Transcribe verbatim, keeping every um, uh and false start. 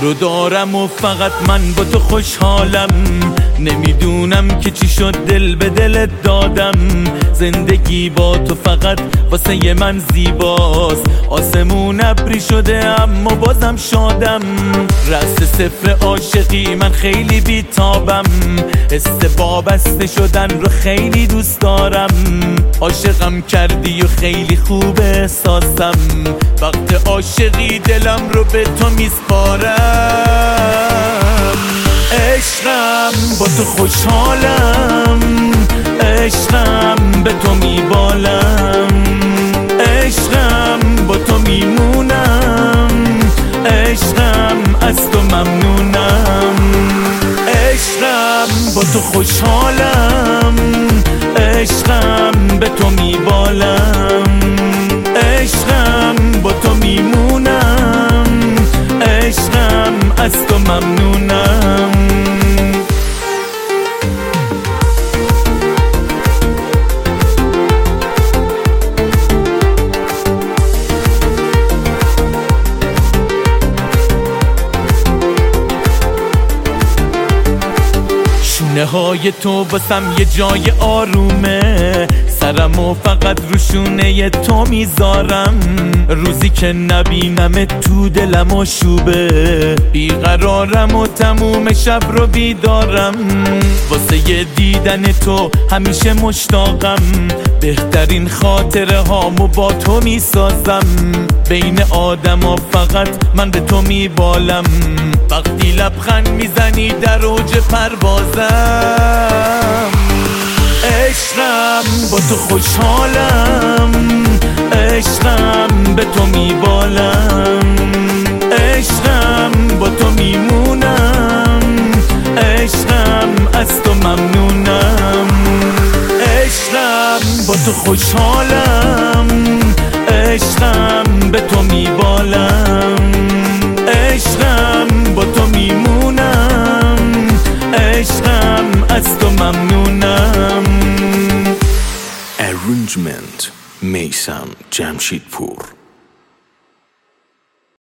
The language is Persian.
رو دارم و فقط من با تو خوشحالم. نمیدونم که چی شد دل به دلت دادم. زندگی با تو فقط واسه من زیباست. آسمون ابری شده اما بازم شادم. رأس صفر عاشقی من خیلی بیتابم. استبابسته شدن رو خیلی دوست دارم. عاشقم کردی و خیلی خوب احساسم. وقت عاشقی دلم رو به تو میسپارم. عشقم با تو خوشحالم. عشقم به تو میبالم. عشقم با تو میمونم. عشقم از تو ممنونم. عشقم با تو خوشحالم. عشقم به تو میبالم. عشقم با تو میمونم. عشقم از تو ممنونم. شونه های تو باسم یه جای آرومه. سرمو فقط رو شونه تو میذارم. روزی که نبینم تو دلم آشوبه. بیقرارم و تموم شب رو بیدارم. واسه یه دیدن تو همیشه مشتاقم. بهترین خاطره هامو با تو میسازم. بین آدم ها فقط من به تو میبالم. وقتی لبخند میزنی در اوج پروازم. عشقم با تو خوشحالم. عشقم به تو میبالم. عشقم با تو میمونم. عشقم از تو ممنونم. عشقم با تو خوشحالم. عشقم به تو میبالم. عشقم با تو میمونم. عشقم از تو ممنونم. Arrangement میثم جمشیدپور.